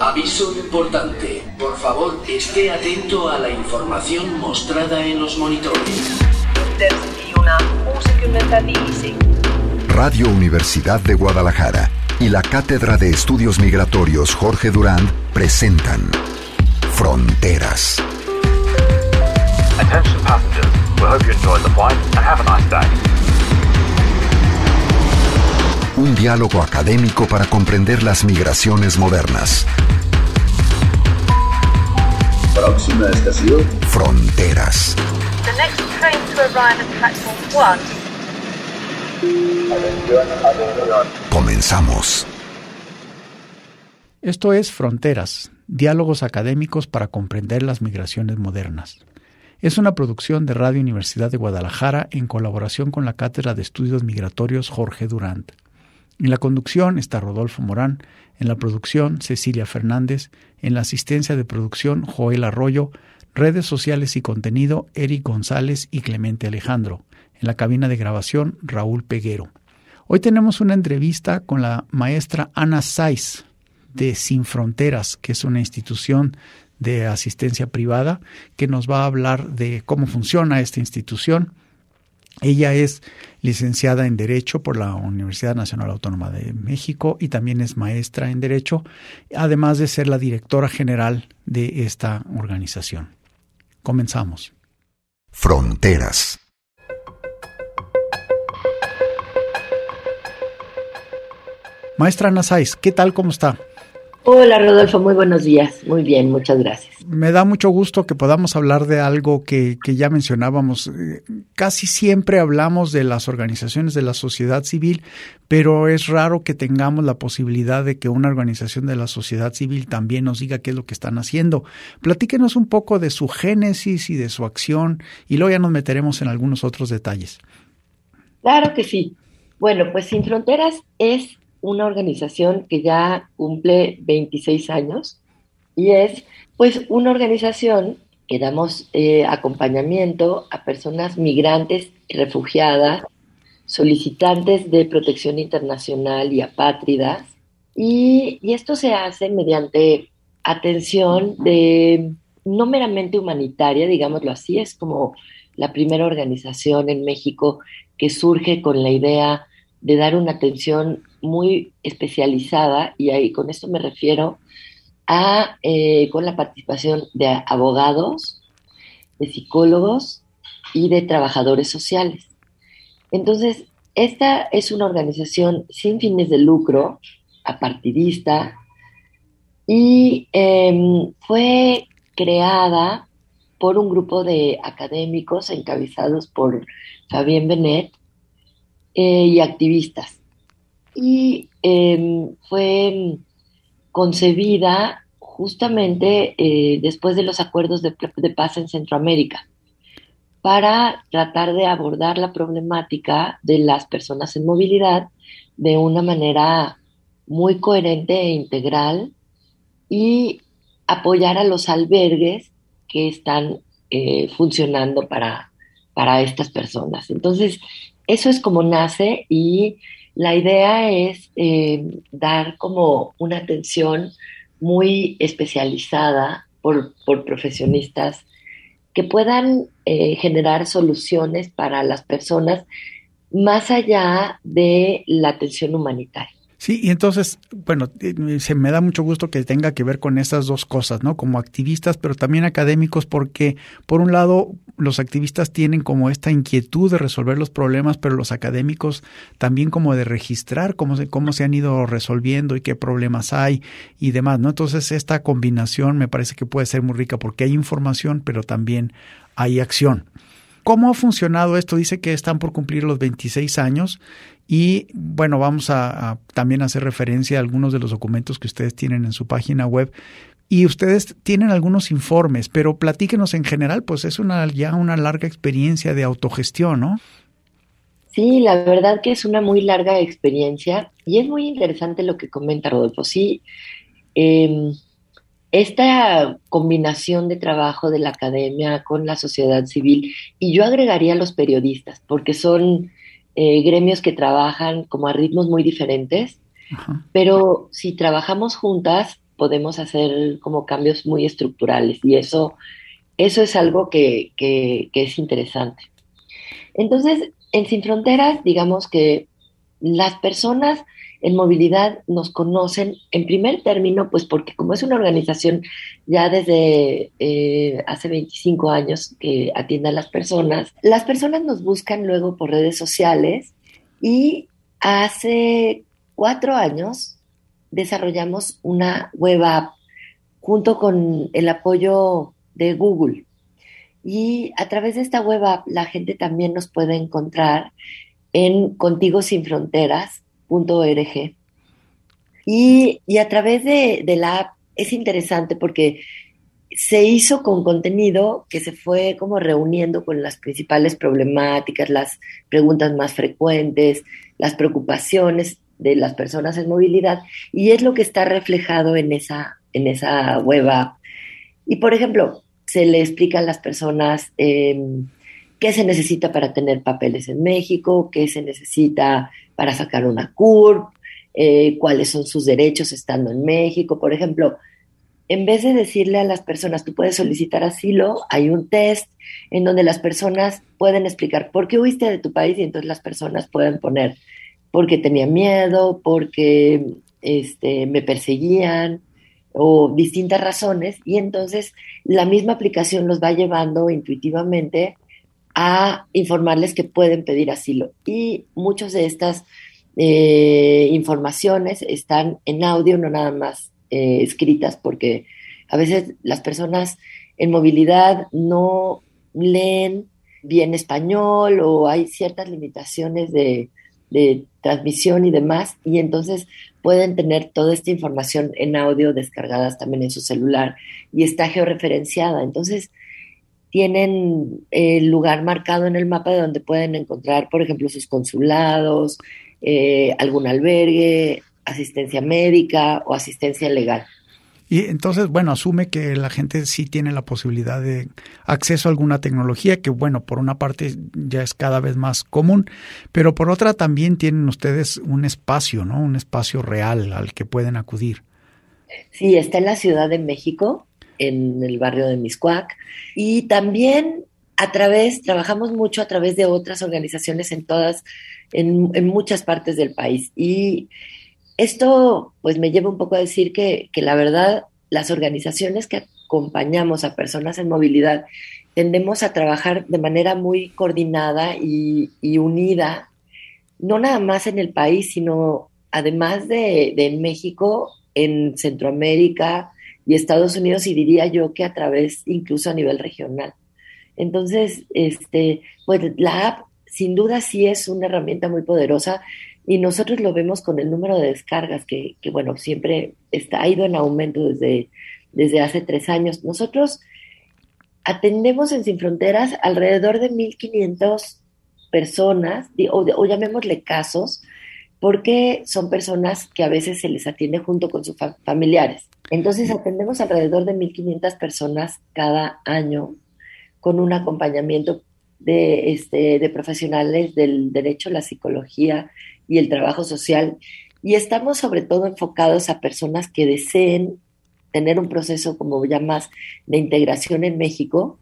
Aviso importante. Por favor, esté atento a la información mostrada en los monitores. Radio Universidad de Guadalajara y la Cátedra de Estudios Migratorios Jorge Durand presentan Fronteras. Attention passengers, we hope you enjoyed the flight and have a nice day. Un diálogo académico para comprender las migraciones modernas. Próxima estación. Fronteras. The next train to arrive at platform 1. Comenzamos. Esto es Fronteras, diálogos académicos para comprender las migraciones modernas. Es una producción de Radio Universidad de Guadalajara en colaboración con la Cátedra de Estudios Migratorios Jorge Durand. En la conducción está Rodolfo Morán, en la producción Cecilia Fernández, en la asistencia de producción Joel Arroyo, redes sociales y contenido Eric González y Clemente Alejandro, en la cabina de grabación Raúl Peguero. Hoy tenemos una entrevista con la maestra Ana Saiz de Sin Fronteras, que es una institución de asistencia privada que nos va a hablar de cómo funciona esta institución. Ella es licenciada en Derecho por la Universidad Nacional Autónoma de México y también es maestra en Derecho, además de ser la directora general de esta organización. Comenzamos. Fronteras. Maestra Ana Saiz, ¿qué tal? ¿Cómo está? Hola Rodolfo, muy buenos días. Muy bien, muchas gracias. Me da mucho gusto que podamos hablar de algo que ya mencionábamos. Casi siempre hablamos de las organizaciones de la sociedad civil, pero es raro que tengamos la posibilidad de que una organización de la sociedad civil también nos diga qué es lo que están haciendo. Platíquenos un poco de su génesis y de su acción y luego ya nos meteremos en algunos otros detalles. Claro que sí. Bueno, pues Sin Fronteras es una organización que ya cumple 26 años y es pues una organización que damos acompañamiento a personas migrantes y refugiadas, solicitantes de protección internacional y apátridas, y esto se hace mediante atención no meramente humanitaria, digámoslo así. Es como la primera organización en México que surge con la idea de dar una atención muy especializada, y ahí con esto me refiero a con la participación de abogados, de psicólogos y de trabajadores sociales. Entonces, esta es una organización sin fines de lucro, apartidista, y fue creada por un grupo de académicos encabezados por Fabien Benet y activistas. Y fue concebida justamente después de los acuerdos de paz en Centroamérica, para tratar de abordar la problemática de las personas en movilidad de una manera muy coherente e integral, y apoyar a los albergues que están funcionando para estas personas. Entonces, eso es como nace, y la idea es dar como una atención muy especializada por profesionistas que puedan generar soluciones para las personas más allá de la atención humanitaria. Sí, y entonces, bueno, se me da mucho gusto que tenga que ver con esas dos cosas, ¿no? Como activistas, pero también académicos, porque por un lado los activistas tienen como esta inquietud de resolver los problemas, pero los académicos también como de registrar cómo se han ido resolviendo y qué problemas hay y demás, ¿no? Entonces esta combinación me parece que puede ser muy rica porque hay información, pero también hay acción. ¿Cómo ha funcionado esto? Dice que están por cumplir los 26 años y, bueno, vamos a también hacer referencia a algunos de los documentos que ustedes tienen en su página web. Y ustedes tienen algunos informes, pero platíquenos en general, pues es ya una larga experiencia de autogestión, ¿no? Sí, la verdad que es una muy larga experiencia y es muy interesante lo que comenta Rodolfo. Sí, esta combinación de trabajo de la academia con la sociedad civil, y yo agregaría a los periodistas, porque son gremios que trabajan como a ritmos muy diferentes. Ajá. Pero si trabajamos juntas, podemos hacer como cambios muy estructurales y eso es algo que es interesante. Entonces, en Sin Fronteras, digamos que las personas en movilidad nos conocen en primer término, pues porque como es una organización ya desde hace 25 años que atiende a las personas nos buscan luego por redes sociales y hace 4 años desarrollamos una web app junto con el apoyo de Google. Y a través de esta web app la gente también nos puede encontrar en contigosinfronteras.org. Y a través de la app es interesante porque se hizo con contenido que se fue como reuniendo con las principales problemáticas, las preguntas más frecuentes, las preocupaciones de las personas en movilidad, y es lo que está reflejado en esa web app. Y por ejemplo, se le explica a las personas qué se necesita para tener papeles en México, qué se necesita para sacar una CURP, cuáles son sus derechos estando en México. Por ejemplo, en vez de decirle a las personas, tú puedes solicitar asilo, hay un test en donde las personas pueden explicar por qué huiste de tu país y entonces las personas pueden poner porque tenía miedo, porque me perseguían o distintas razones, y entonces la misma aplicación los va llevando intuitivamente a informarles que pueden pedir asilo. Y muchas de estas informaciones están en audio, no nada más escritas, porque a veces las personas en movilidad no leen bien español o hay ciertas limitaciones de transmisión y demás, y entonces pueden tener toda esta información en audio descargadas también en su celular y está georreferenciada. Entonces tienen el lugar marcado en el mapa de donde pueden encontrar, por ejemplo, sus consulados, algún albergue, asistencia médica o asistencia legal. Y entonces, bueno, asume que la gente sí tiene la posibilidad de acceso a alguna tecnología que, bueno, por una parte ya es cada vez más común, pero por otra también tienen ustedes un espacio, ¿no? Un espacio real al que pueden acudir. Sí, está en la Ciudad de México, en el barrio de Mixcoac, y también trabajamos mucho a través de otras organizaciones en muchas partes del país. Y esto pues me lleva un poco a decir que la verdad las organizaciones que acompañamos a personas en movilidad tendemos a trabajar de manera muy coordinada y unida, no nada más en el país, sino además de México, en Centroamérica y Estados Unidos, y diría yo que a través incluso a nivel regional. Entonces, pues la app sin duda sí es una herramienta muy poderosa. Y nosotros lo vemos con el número de descargas que bueno, siempre ha ido en aumento desde hace 3 años. Nosotros atendemos en Sin Fronteras alrededor de 1,500 personas, o llamémosle casos, porque son personas que a veces se les atiende junto con sus familiares. Entonces atendemos alrededor de 1,500 personas cada año con un acompañamiento de profesionales del derecho, la psicología y el trabajo social, y estamos sobre todo enfocados a personas que deseen tener un proceso como ya más de integración en México,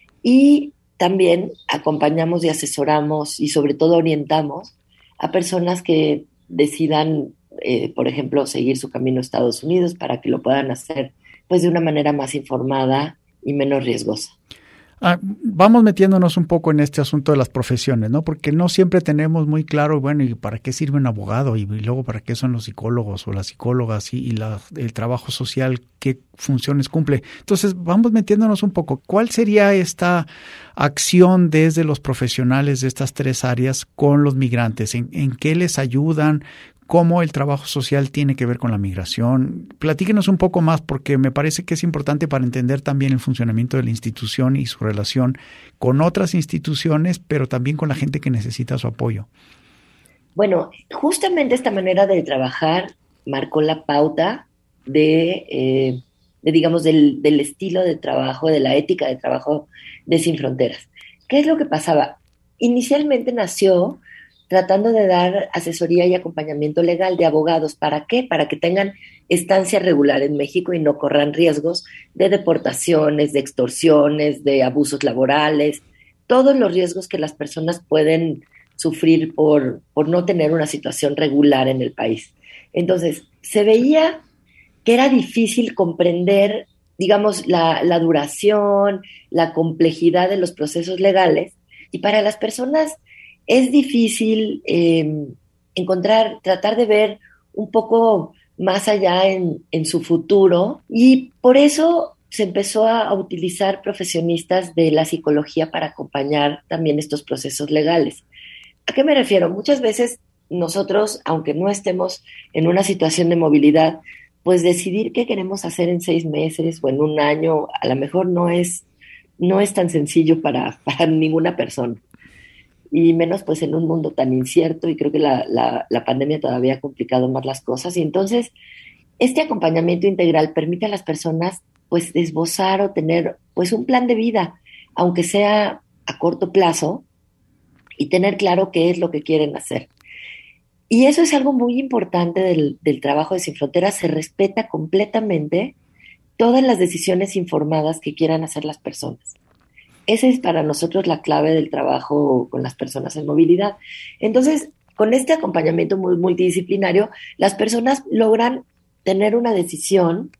y también acompañamos y asesoramos y sobre todo orientamos a personas que decidan, por ejemplo, seguir su camino a Estados Unidos para que lo puedan hacer pues de una manera más informada y menos riesgosa. Vamos metiéndonos un poco en este asunto de las profesiones, ¿no? Porque no siempre tenemos muy claro, bueno, ¿y para qué sirve un abogado? Y luego, ¿para qué son los psicólogos o las psicólogas y el trabajo social? ¿Qué funciones cumple? Entonces, vamos metiéndonos un poco. ¿Cuál sería esta acción desde los profesionales de estas 3 áreas con los migrantes? ¿En qué les ayudan? ¿Cómo el trabajo social tiene que ver con la migración? Platíquenos un poco más, porque me parece que es importante para entender también el funcionamiento de la institución y su relación con otras instituciones, pero también con la gente que necesita su apoyo. Bueno, justamente esta manera de trabajar marcó la pauta digamos, del estilo de trabajo, de la ética de trabajo de Sin Fronteras. ¿Qué es lo que pasaba? Inicialmente nació tratando de dar asesoría y acompañamiento legal de abogados. ¿Para qué? Para que tengan estancia regular en México y no corran riesgos de deportaciones, de extorsiones, de abusos laborales, todos los riesgos que las personas pueden sufrir por no tener una situación regular en el país. Entonces, se veía que era difícil comprender, digamos, la duración, la complejidad de los procesos legales, y para las personas es difícil tratar de ver un poco más allá en su futuro, y por eso se empezó a utilizar profesionistas de la psicología para acompañar también estos procesos legales. ¿A qué me refiero? Muchas veces nosotros, aunque no estemos en una situación de movilidad, pues decidir qué queremos hacer en 6 meses o en 1 año, a lo mejor no es tan sencillo para ninguna persona. Y menos pues en un mundo tan incierto, y creo que la pandemia todavía ha complicado más las cosas. Y entonces, este acompañamiento integral permite a las personas pues esbozar o tener pues un plan de vida, aunque sea a corto plazo, y tener claro qué es lo que quieren hacer. Y eso es algo muy importante del trabajo de Sin Fronteras. Se respeta completamente todas las decisiones informadas que quieran hacer las personas. Esa es para nosotros la clave del trabajo con las personas en movilidad. Entonces, con este acompañamiento muy multidisciplinario, las personas logran tener una decisión,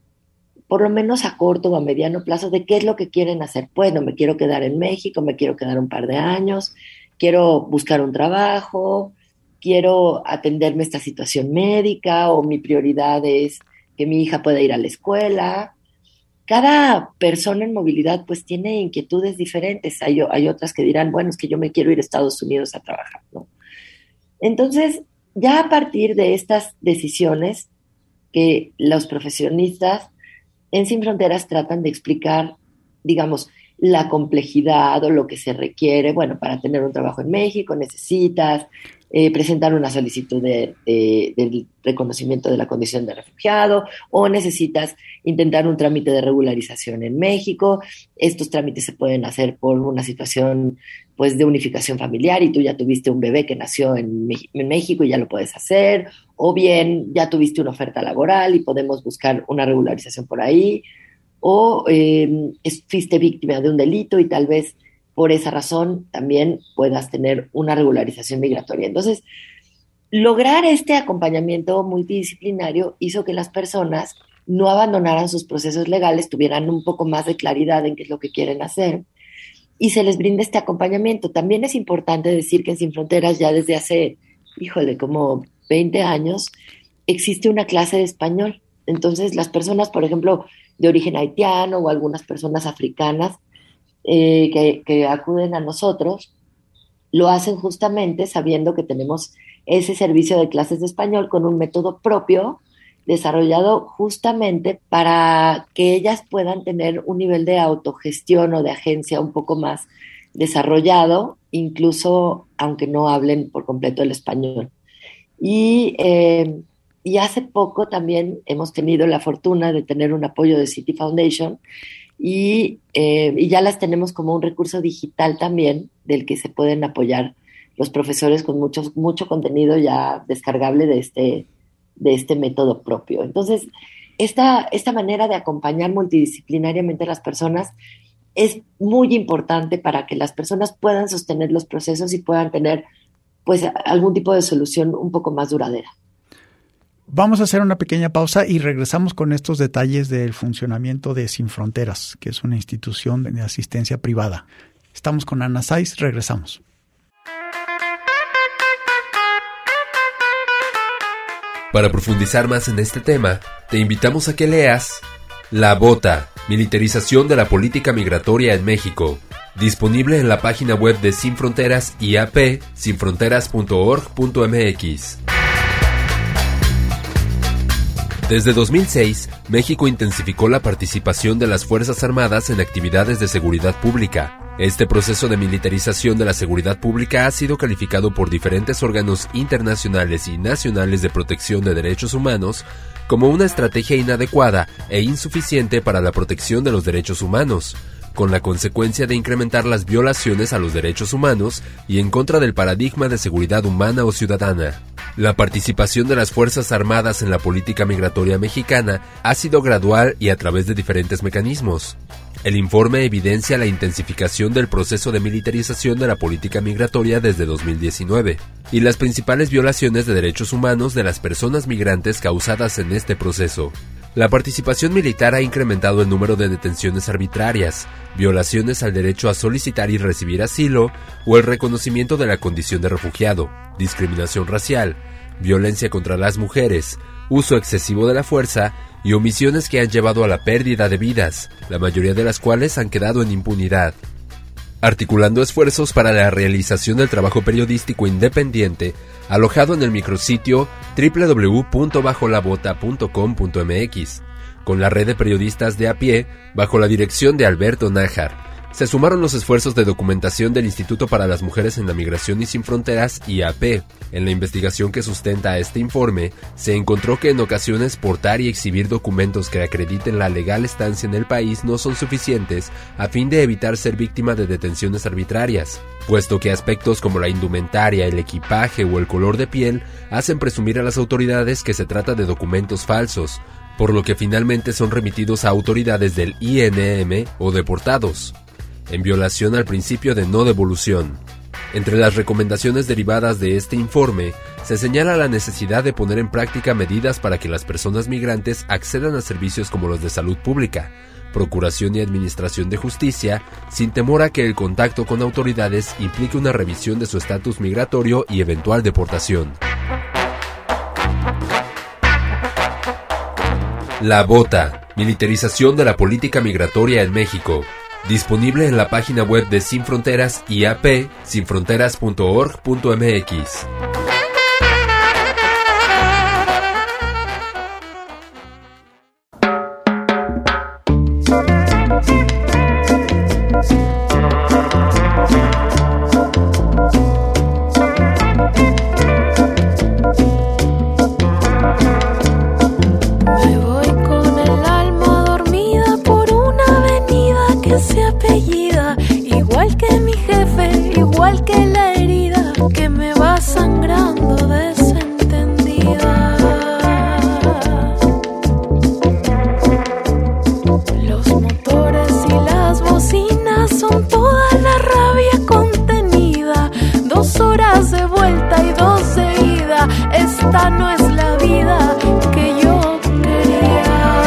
por lo menos a corto o a mediano plazo, de qué es lo que quieren hacer. Bueno, me quiero quedar en México, me quiero quedar un par de años, quiero buscar un trabajo, quiero atenderme esta situación médica, o mi prioridad es que mi hija pueda ir a la escuela. Cada persona en movilidad pues tiene inquietudes diferentes. Hay otras que dirán, bueno, es que yo me quiero ir a Estados Unidos a trabajar, ¿no? Entonces, ya a partir de estas decisiones que los profesionistas en Sin Fronteras tratan de explicar, digamos, la complejidad o lo que se requiere. Bueno, para tener un trabajo en México necesitas presentar una solicitud del reconocimiento de la condición de refugiado, o necesitas intentar un trámite de regularización en México. Estos trámites se pueden hacer por una situación pues de unificación familiar, y tú ya tuviste un bebé que nació en México y ya lo puedes hacer, o bien ya tuviste una oferta laboral y podemos buscar una regularización por ahí, o fuiste víctima de un delito y tal vez por esa razón también puedas tener una regularización migratoria. Entonces, lograr este acompañamiento multidisciplinario hizo que las personas no abandonaran sus procesos legales, tuvieran un poco más de claridad en qué es lo que quieren hacer, y se les brinda este acompañamiento. También es importante decir que en Sin Fronteras ya desde hace, como 20 años, existe una clase de español. Entonces, las personas, por ejemplo, de origen haitiano o algunas personas africanas que acuden a nosotros, lo hacen justamente sabiendo que tenemos ese servicio de clases de español con un método propio desarrollado justamente para que ellas puedan tener un nivel de autogestión o de agencia un poco más desarrollado, incluso aunque no hablen por completo el español. Y hace poco también hemos tenido la fortuna de tener un apoyo de City Foundation, y ya las tenemos como un recurso digital también del que se pueden apoyar los profesores con mucho contenido ya descargable de este método propio. Entonces, esta manera de acompañar multidisciplinariamente a las personas es muy importante para que las personas puedan sostener los procesos y puedan tener pues algún tipo de solución un poco más duradera. Vamos a hacer una pequeña pausa y regresamos con estos detalles del funcionamiento de Sin Fronteras, que es una institución de asistencia privada. Estamos con Ana Saiz, regresamos. Para profundizar más en este tema, te invitamos a que leas La Bota, militarización de la política migratoria en México, disponible en la página web de Sin Fronteras IAP, sinfronteras.org.mx. Desde 2006, México intensificó la participación de las Fuerzas Armadas en actividades de seguridad pública. Este proceso de militarización de la seguridad pública ha sido calificado por diferentes órganos internacionales y nacionales de protección de derechos humanos como una estrategia inadecuada e insuficiente para la protección de los derechos humanos, con la consecuencia de incrementar las violaciones a los derechos humanos y en contra del paradigma de seguridad humana o ciudadana. La participación de las Fuerzas Armadas en la política migratoria mexicana ha sido gradual y a través de diferentes mecanismos. El informe evidencia la intensificación del proceso de militarización de la política migratoria desde 2019 y las principales violaciones de derechos humanos de las personas migrantes causadas en este proceso. La participación militar ha incrementado el número de detenciones arbitrarias, violaciones al derecho a solicitar y recibir asilo o el reconocimiento de la condición de refugiado, discriminación racial, violencia contra las mujeres, uso excesivo de la fuerza y omisiones que han llevado a la pérdida de vidas, la mayoría de las cuales han quedado en impunidad. Articulando esfuerzos para la realización del trabajo periodístico independiente, alojado en el micrositio www.bajolabota.com.mx, con la red de periodistas de a pie, bajo la dirección de Alberto Nájar. Se sumaron los esfuerzos de documentación del Instituto para las Mujeres en la Migración y Sin Fronteras, IAP. En la investigación que sustenta este informe, se encontró que en ocasiones portar y exhibir documentos que acrediten la legal estancia en el país no son suficientes a fin de evitar ser víctima de detenciones arbitrarias, puesto que aspectos como la indumentaria, el equipaje o el color de piel hacen presumir a las autoridades que se trata de documentos falsos, por lo que finalmente son remitidos a autoridades del INM o deportados, en violación al principio de no devolución. Entre las recomendaciones derivadas de este informe, se señala la necesidad de poner en práctica medidas para que las personas migrantes accedan a servicios como los de salud pública, procuración y administración de justicia, sin temor a que el contacto con autoridades implique una revisión de su estatus migratorio y eventual deportación. La Bota, militarización de la política migratoria en México. Disponible en la página web de Sin Fronteras IAP, sinfronteras.org.mx. Igual que mi jefe, igual que la herida que me va sangrando desentendida. Los motores y las bocinas son toda la rabia contenida. 2 horas de vuelta y 2 de ida. Esta no es la vida que yo quería.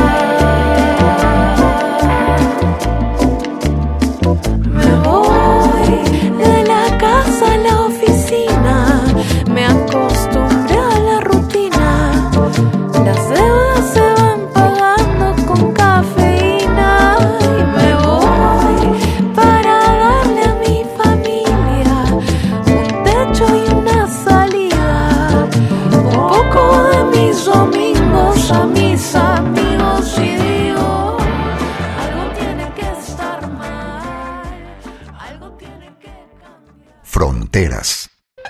Me voy de la casa a la oficina, me acostumbré a la rutina. Las deudas se van pagando con cafeína. Y me voy para darle a mi familia un techo y una salida. Un poco de mis domingos a mis amigos y digo, algo tiene que estar mal, algo tiene que cambiar. Fronteras.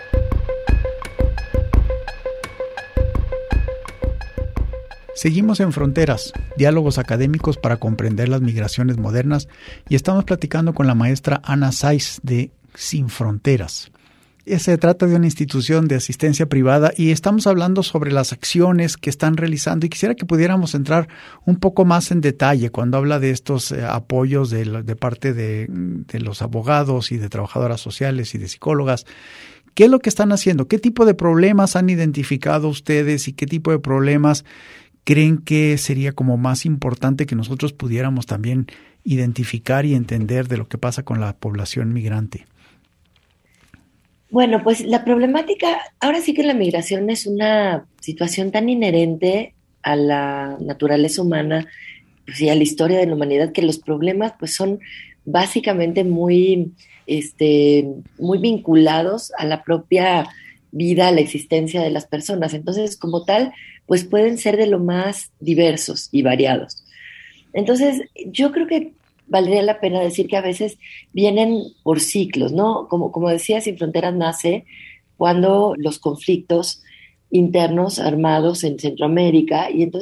Seguimos en Fronteras, diálogos académicos para comprender las migraciones modernas, y estamos platicando con la maestra Ana Saiz de Sin Fronteras. Se trata de una institución de asistencia privada y estamos hablando sobre las acciones que están realizando, y quisiera que pudiéramos entrar un poco más en detalle cuando habla de estos apoyos de parte de los abogados y de trabajadoras sociales y de psicólogas. ¿Qué es lo que están haciendo? ¿Qué tipo de problemas han identificado ustedes y qué tipo de problemas creen que sería como más importante que nosotros pudiéramos también identificar y entender de lo que pasa con la población migrante? Bueno, pues la problemática, ahora sí que la migración es una situación tan inherente a la naturaleza humana, pues, y a la historia de la humanidad, que los problemas pues son básicamente muy vinculados a la propia vida, a la existencia de las personas. Entonces, como tal, pues pueden ser de lo más diversos y variados. Entonces, yo creo que valdría la pena decir que a veces vienen por ciclos, ¿no? Como decía, Sin Fronteras nace cuando los conflictos internos armados en Centroamérica, y entonces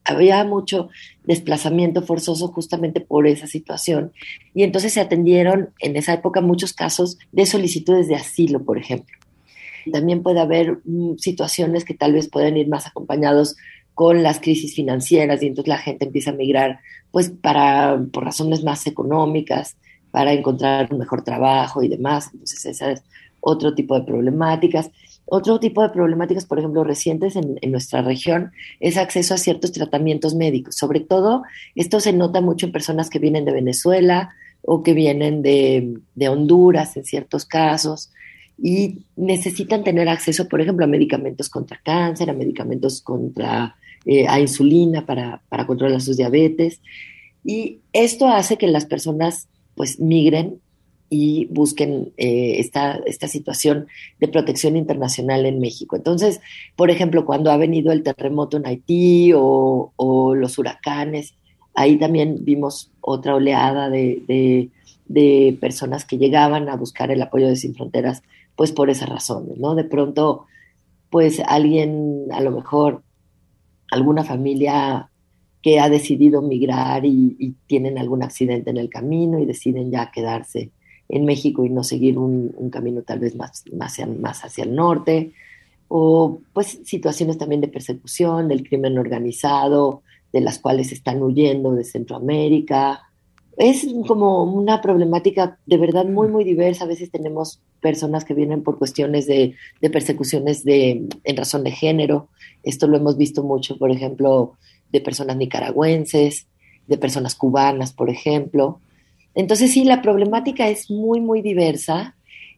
había mucho desplazamiento forzoso justamente por esa situación. Y entonces se atendieron en esa época muchos casos de solicitudes de asilo, por ejemplo. También puede haber situaciones que tal vez pueden ir más acompañados con las crisis financieras y entonces la gente empieza a migrar pues por razones más económicas, para encontrar un mejor trabajo y demás. Entonces esa es otro tipo de problemáticas. Otro tipo de problemáticas, por ejemplo, recientes en nuestra región, es acceso a ciertos tratamientos médicos. Sobre todo, esto se nota mucho en personas que vienen de Venezuela o que vienen de Honduras en ciertos casos y necesitan tener acceso, por ejemplo, a medicamentos contra cáncer, a medicamentos a insulina para controlar sus diabetes. Y esto hace que las personas pues migren y busquen esta situación de protección internacional en México. Entonces, por ejemplo, cuando ha venido el terremoto en Haití o los huracanes, ahí también vimos otra oleada de personas que llegaban a buscar el apoyo de Sin Fronteras, pues por esas razones, ¿no? De pronto, pues alguien, a lo mejor, alguna familia que ha decidido migrar y tienen algún accidente en el camino y deciden ya quedarse en México y no seguir un camino tal vez más hacia el norte, o pues situaciones también de persecución, del crimen organizado, de las cuales están huyendo de Centroamérica. Es como una problemática de verdad muy, muy diversa. A veces tenemos personas que vienen por cuestiones de persecuciones en razón de género. Esto lo hemos visto mucho, por ejemplo, de personas nicaragüenses, de personas cubanas, por ejemplo. Entonces sí, la problemática es muy, muy diversa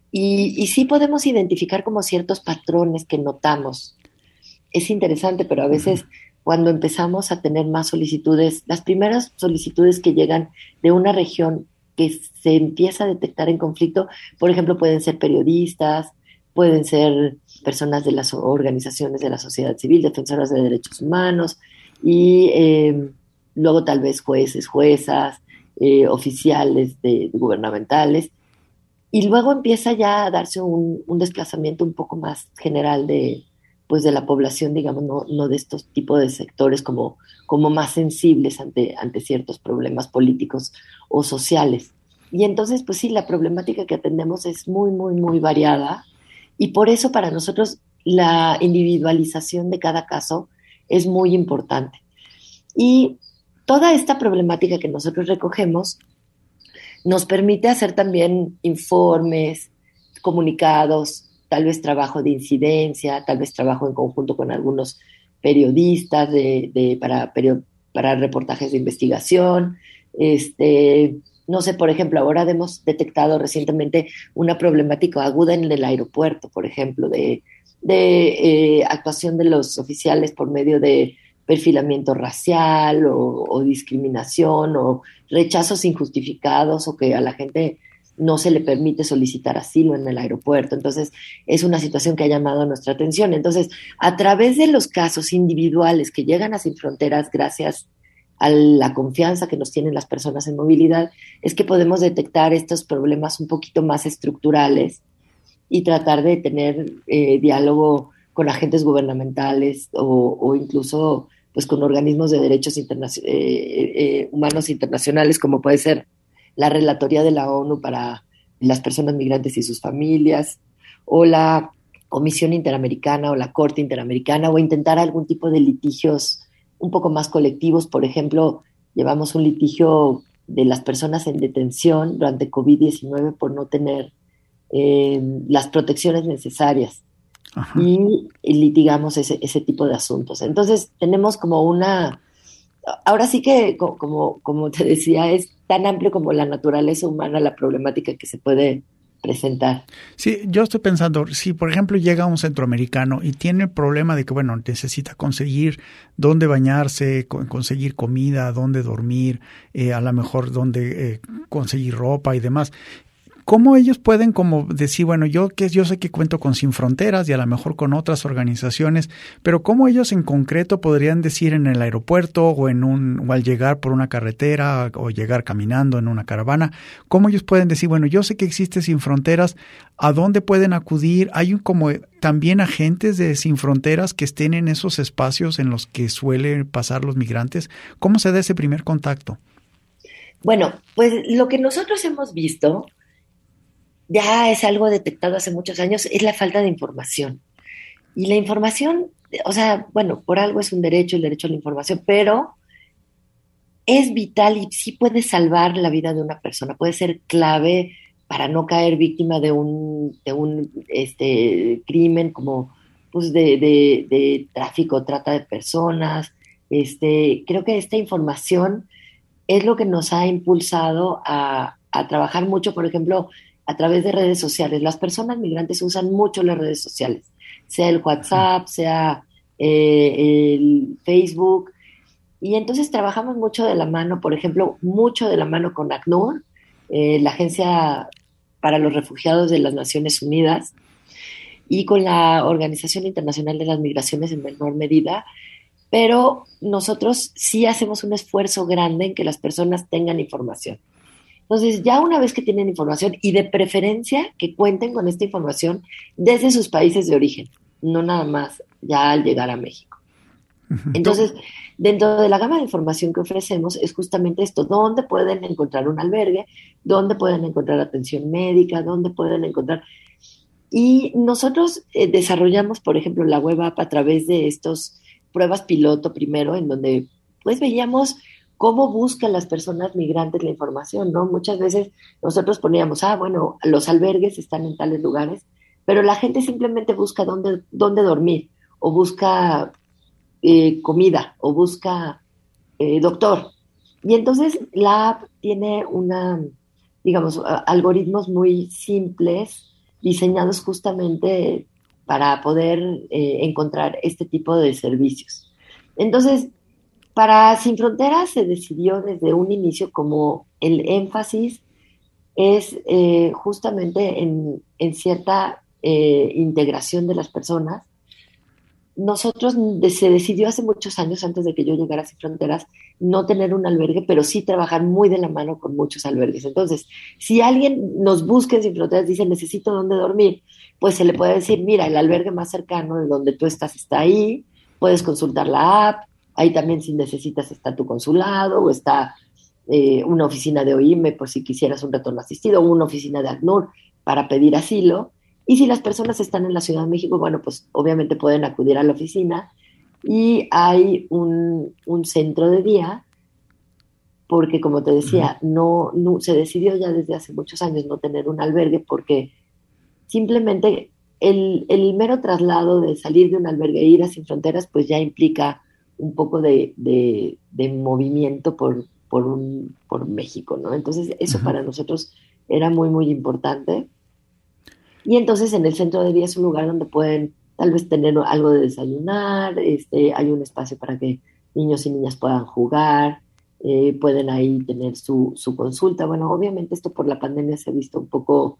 y sí podemos identificar como ciertos patrones que notamos. Es interesante, pero a veces cuando empezamos a tener más solicitudes, las primeras solicitudes que llegan de una región que se empieza a detectar en conflicto, por ejemplo, pueden ser periodistas, pueden ser personas de las organizaciones de la sociedad civil, defensoras de derechos humanos y luego tal vez jueces, juezas, oficiales gubernamentales, y luego empieza ya a darse un desplazamiento un poco más general de la población, digamos, no de estos tipos de sectores como más sensibles ante ciertos problemas políticos o sociales. Y entonces, pues sí, la problemática que atendemos es muy, muy, muy variada, y por eso para nosotros la individualización de cada caso es muy importante. Y toda esta problemática que nosotros recogemos nos permite hacer también informes, comunicados, tal vez trabajo de incidencia, tal vez trabajo en conjunto con algunos periodistas para reportajes de investigación. No sé, por ejemplo, ahora hemos detectado recientemente una problemática aguda en el aeropuerto, por ejemplo, de actuación de los oficiales por medio de perfilamiento racial o discriminación o rechazos injustificados o que a la gente no se le permite solicitar asilo en el aeropuerto. Entonces, es una situación que ha llamado nuestra atención. Entonces, a través de los casos individuales que llegan a Sin Fronteras gracias a la confianza que nos tienen las personas en movilidad, es que podemos detectar estos problemas un poquito más estructurales y tratar de tener diálogo con agentes gubernamentales o incluso pues con organismos de derechos humanos internacionales, como puede ser la Relatoría de la ONU para las personas migrantes y sus familias, o la Comisión Interamericana o la Corte Interamericana, o intentar algún tipo de litigios un poco más colectivos. Por ejemplo, llevamos un litigio de las personas en detención durante COVID-19 por no tener las protecciones necesarias. Ajá. Y litigamos ese tipo de asuntos. Entonces tenemos como ahora sí que como te decía, es tan amplio como la naturaleza humana la problemática que se puede presentar. Sí, yo estoy pensando, si por ejemplo llega un centroamericano y tiene el problema de que, bueno, necesita conseguir dónde bañarse, conseguir comida, dónde dormir, a lo mejor dónde conseguir ropa y demás. ¿Cómo ellos pueden como decir, bueno, yo sé que cuento con Sin Fronteras y a lo mejor con otras organizaciones, pero cómo ellos en concreto podrían decir en el aeropuerto o o al llegar por una carretera o llegar caminando en una caravana, cómo ellos pueden decir, bueno, yo sé que existe Sin Fronteras, ¿a dónde pueden acudir? Hay como también agentes de Sin Fronteras que estén en esos espacios en los que suelen pasar los migrantes. ¿Cómo se da ese primer contacto? Bueno, pues lo que nosotros hemos visto ya es algo detectado hace muchos años, es la falta de información. Y la información, o sea, bueno, por algo es un derecho, el derecho a la información, pero es vital y sí puede salvar la vida de una persona, puede ser clave para no caer víctima de un crimen como pues de tráfico, trata de personas. Creo que esta información es lo que nos ha impulsado a trabajar mucho, por ejemplo, a través de redes sociales. Las personas migrantes usan mucho las redes sociales, sea el WhatsApp, sea el Facebook, y entonces trabajamos mucho de la mano, por ejemplo, mucho de la mano con ACNUR, la Agencia para los Refugiados de las Naciones Unidas, y con la Organización Internacional de las Migraciones en menor medida, pero nosotros sí hacemos un esfuerzo grande en que las personas tengan información. Entonces, ya una vez que tienen información, y de preferencia que cuenten con esta información desde sus países de origen, no nada más ya al llegar a México. Entonces, dentro de la gama de información que ofrecemos es justamente esto: dónde pueden encontrar un albergue, dónde pueden encontrar atención médica, dónde pueden encontrar... Y nosotros desarrollamos, por ejemplo, la web app a través de estos pruebas piloto primero, en donde pues veíamos cómo buscan las personas migrantes la información, ¿no? Muchas veces nosotros poníamos, bueno, los albergues están en tales lugares, pero la gente simplemente busca dónde dormir, o busca comida, o busca doctor. Y entonces la app tiene algoritmos muy simples, diseñados justamente para poder encontrar este tipo de servicios. Entonces, para Sin Fronteras se decidió desde un inicio como el énfasis es justamente en cierta integración de las personas. Nosotros se decidió hace muchos años, antes de que yo llegara a Sin Fronteras, no tener un albergue, pero sí trabajar muy de la mano con muchos albergues. Entonces, si alguien nos busca en Sin Fronteras, dice necesito dónde dormir, pues se le puede decir, mira, el albergue más cercano de donde tú estás está ahí, puedes consultar la app. Ahí también, si necesitas, está tu consulado, o está una oficina de OIME por si quisieras un retorno asistido, o una oficina de ACNUR para pedir asilo. Y si las personas están en la Ciudad de México, bueno, pues obviamente pueden acudir a la oficina, y hay un centro de día, porque como te decía, no se decidió ya desde hace muchos años no tener un albergue, porque simplemente el mero traslado de salir de un albergue e ir a Sin Fronteras, pues ya implica un poco de movimiento por México, ¿no? Entonces eso para nosotros era muy, muy importante. Y entonces en el centro de día es un lugar donde pueden tal vez tener algo de desayunar, hay un espacio para que niños y niñas puedan jugar, pueden ahí tener su consulta. Bueno, obviamente esto por la pandemia se ha visto un poco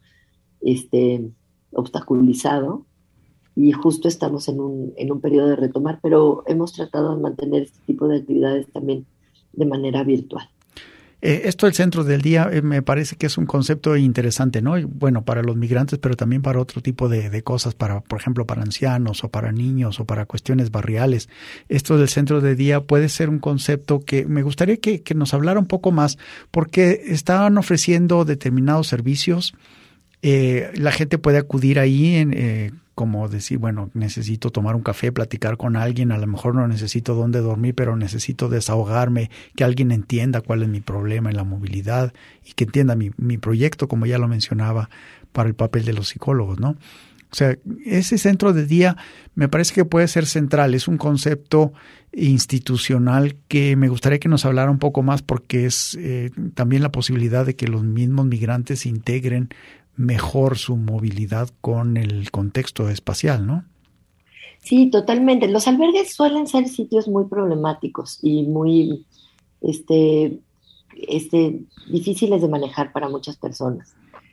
obstaculizado, y justo estamos en un periodo de retomar, pero hemos tratado de mantener este tipo de actividades también de manera virtual. Esto del centro del día me parece que es un concepto interesante, ¿no? Bueno, para los migrantes, pero también para otro tipo de cosas, por ejemplo, para ancianos o para niños o para cuestiones barriales. Esto del centro de día puede ser un concepto que me gustaría que nos hablara un poco más, porque estaban ofreciendo determinados servicios. La gente puede acudir ahí como decir, bueno, necesito tomar un café, platicar con alguien, a lo mejor no necesito dónde dormir, pero necesito desahogarme, que alguien entienda cuál es mi problema en la movilidad y que entienda mi proyecto, como ya lo mencionaba, para el papel de los psicólogos, ¿no? O sea, ese centro de día me parece que puede ser central, es un concepto institucional que me gustaría que nos hablara un poco más, porque es también la posibilidad de que los mismos migrantes integren mejor su movilidad con el contexto espacial, ¿no? Sí, totalmente. Los albergues suelen ser sitios muy problemáticos y muy difíciles de manejar para muchas personas.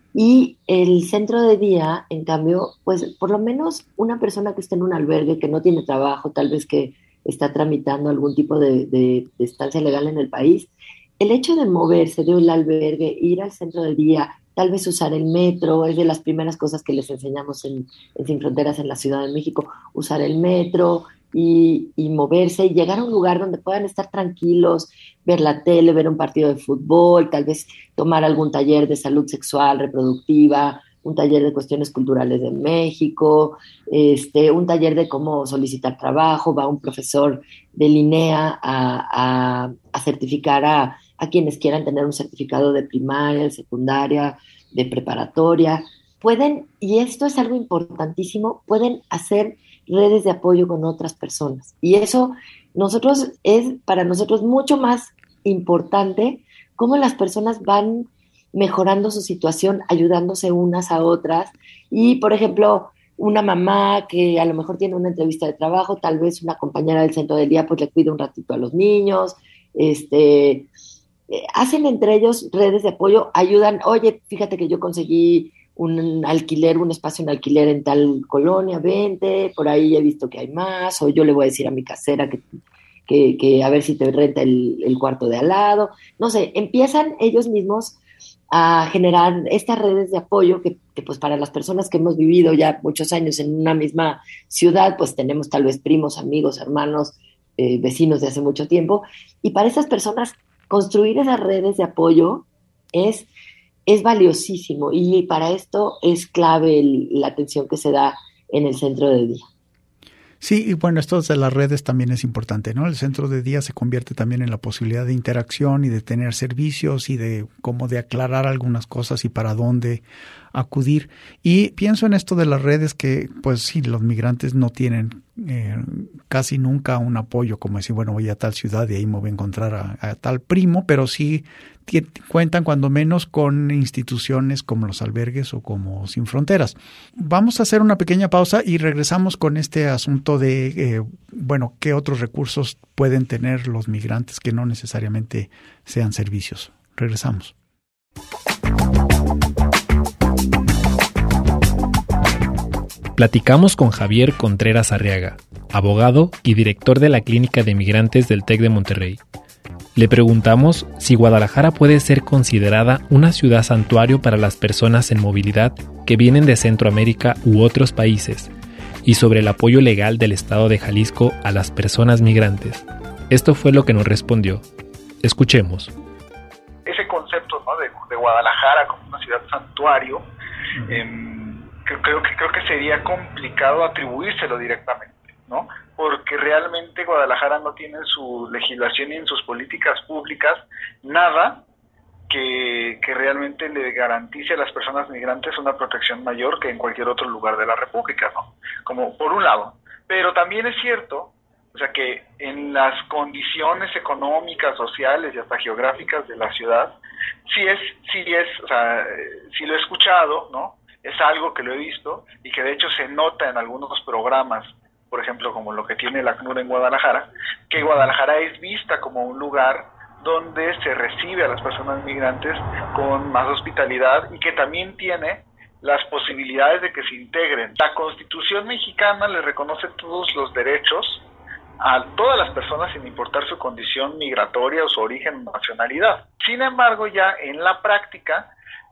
Y el centro de día, en cambio, pues por lo menos una persona que está en un albergue, que no tiene trabajo, tal vez que está tramitando algún tipo de estancia legal en el país, el hecho de moverse de un albergue, ir al centro de día, tal vez usar el metro, es de las primeras cosas que les enseñamos en Sin Fronteras en la Ciudad de México, usar el metro y moverse y llegar a un lugar donde puedan estar tranquilos, ver la tele, ver un partido de fútbol, tal vez tomar algún taller de salud sexual, reproductiva, un taller de cuestiones culturales de México, un taller de cómo solicitar trabajo, va un profesor de Linea a certificar a quienes quieran tener un certificado de primaria, de secundaria, de preparatoria. Pueden, y esto es algo importantísimo, pueden hacer redes de apoyo con otras personas. Y eso es para nosotros mucho más importante cómo las personas van mejorando su situación, ayudándose unas a otras. Y, por ejemplo, una mamá que a lo mejor tiene una entrevista de trabajo, tal vez una compañera del centro del día pues le cuida un ratito a los niños, hacen entre ellos redes de apoyo, ayudan, oye, fíjate que yo conseguí un alquiler, un espacio en alquiler en tal colonia, vente, por ahí he visto que hay más, o yo le voy a decir a mi casera que a ver si te renta el cuarto de al lado, no sé, empiezan ellos mismos a generar estas redes de apoyo que pues para las personas que hemos vivido ya muchos años en una misma ciudad, pues tenemos tal vez primos, amigos, hermanos, vecinos de hace mucho tiempo, y para esas personas construir esas redes de apoyo es valiosísimo, y para esto es clave la atención que se da en el centro de día. Sí, y bueno, esto de las redes también es importante, ¿no? El centro de día se convierte también en la posibilidad de interacción y de tener servicios y de como de aclarar algunas cosas y para dónde acudir. Y pienso en esto de las redes que, pues sí, los migrantes no tienen casi nunca un apoyo, como decir, bueno, voy a tal ciudad y ahí me voy a encontrar a tal primo, pero sí cuentan cuando menos con instituciones como los albergues o como Sin Fronteras. Vamos a hacer una pequeña pausa y regresamos con este asunto de, qué otros recursos pueden tener los migrantes que no necesariamente sean servicios. Regresamos. Platicamos con Javier Contreras Arriaga, abogado y director de la Clínica de Migrantes del TEC de Monterrey. Le preguntamos si Guadalajara puede ser considerada una ciudad santuario para las personas en movilidad que vienen de Centroamérica u otros países, y sobre el apoyo legal del Estado de Jalisco a las personas migrantes. Esto fue lo que nos respondió. Escuchemos. Ese concepto, ¿no?, de Guadalajara como una ciudad santuario, creo que sería complicado atribuírselo directamente, ¿no? Porque realmente Guadalajara no tiene en su legislación y en sus políticas públicas nada que realmente le garantice a las personas migrantes una protección mayor que en cualquier otro lugar de la República, ¿no? Como por un lado. Pero también es cierto, o sea, que en las condiciones económicas, sociales y hasta geográficas de la ciudad, sí lo he escuchado, ¿no? Es algo que lo he visto y que de hecho se nota en algunos programas, por ejemplo, como lo que tiene la ACNUR en Guadalajara, que Guadalajara es vista como un lugar donde se recibe a las personas migrantes con más hospitalidad y que también tiene las posibilidades de que se integren. La Constitución mexicana le reconoce todos los derechos a todas las personas sin importar su condición migratoria o su origen o nacionalidad. Sin embargo, ya en la práctica,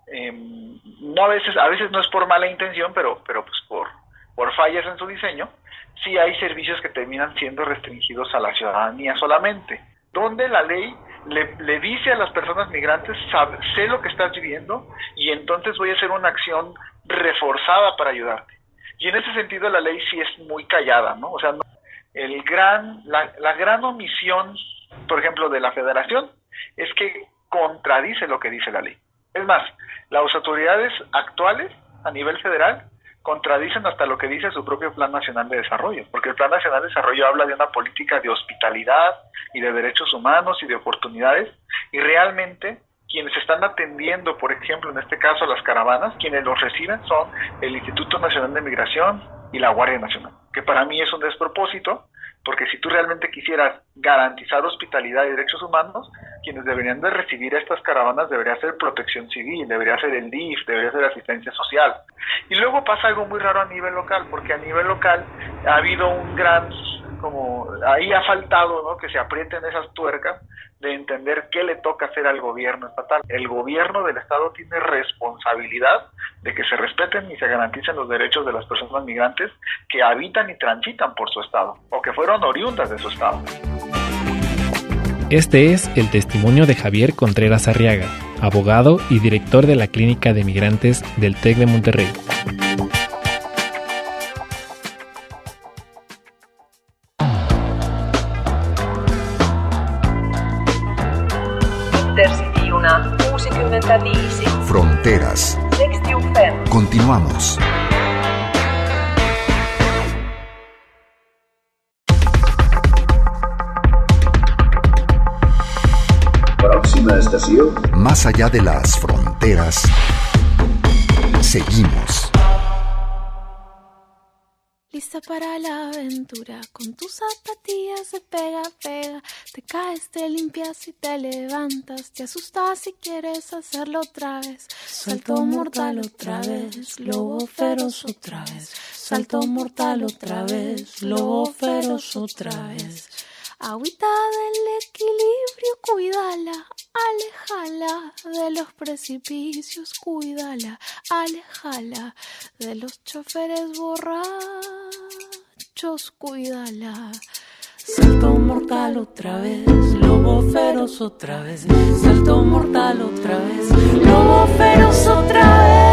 a veces no es por mala intención, pero pues por fallas en su diseño, sí hay servicios que terminan siendo restringidos a la ciudadanía solamente, donde la ley le dice a las personas migrantes, sé lo que estás viviendo y entonces voy a hacer una acción reforzada para ayudarte. Y en ese sentido la ley sí es muy callada, ¿no? O sea, la gran omisión, por ejemplo, de la Federación es que contradice lo que dice la ley. Es más, las autoridades actuales a nivel federal contradicen hasta lo que dice su propio Plan Nacional de Desarrollo, porque el Plan Nacional de Desarrollo habla de una política de hospitalidad y de derechos humanos y de oportunidades, y realmente quienes están atendiendo, por ejemplo, en este caso las caravanas, quienes los reciben son el Instituto Nacional de Migración y la Guardia Nacional, que para mí es un despropósito, porque si tú realmente quisieras garantizar hospitalidad y derechos humanos, quienes deberían de recibir a estas caravanas debería ser protección civil, debería ser el DIF, debería ser asistencia social. Y luego pasa algo muy raro a nivel local, porque a nivel local ha habido un gran, ahí ha faltado, ¿no?, que se aprieten esas tuercas de entender qué le toca hacer al gobierno estatal. El gobierno del estado tiene responsabilidad de que se respeten y se garanticen los derechos de las personas migrantes que habitan y transitan por su estado, o que fueron oriundas de su estado. Este es el testimonio de Javier Contreras Arriaga, abogado y director de la Clínica de Migrantes del TEC de Monterrey. Intercity, una música inventadísima. Fronteras. Continuamos. Próxima estación. Más allá de las fronteras. Seguimos. Lista para la aventura, con tus zapatillas de pega, te caes, te limpias y te levantas, te asustas si quieres hacerlo otra vez. Salto mortal otra vez, lobo feroz otra vez. Salto mortal otra vez, lobo feroz otra vez. Agüita del equilibrio, cuídala, aléjala de los precipicios, cuídala, aléjala de los choferes borrachos, cuídala. Salto mortal otra vez, lobo feroz otra vez. Salto mortal otra vez, lobo feroz otra vez.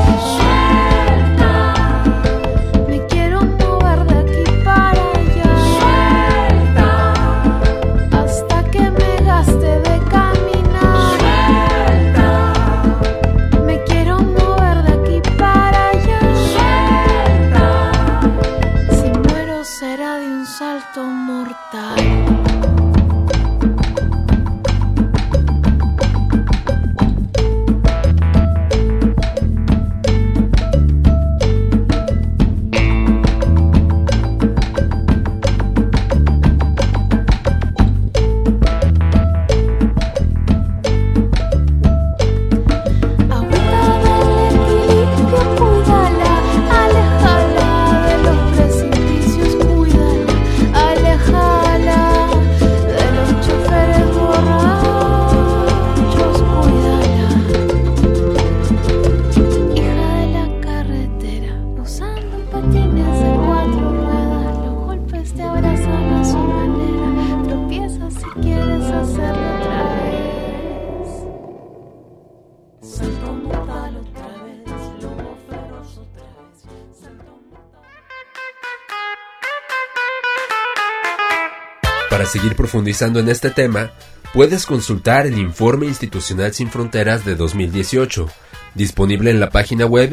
Para seguir profundizando en este tema, puedes consultar el Informe Institucional Sin Fronteras de 2018, disponible en la página web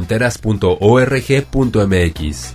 sinfronteras.org.mx.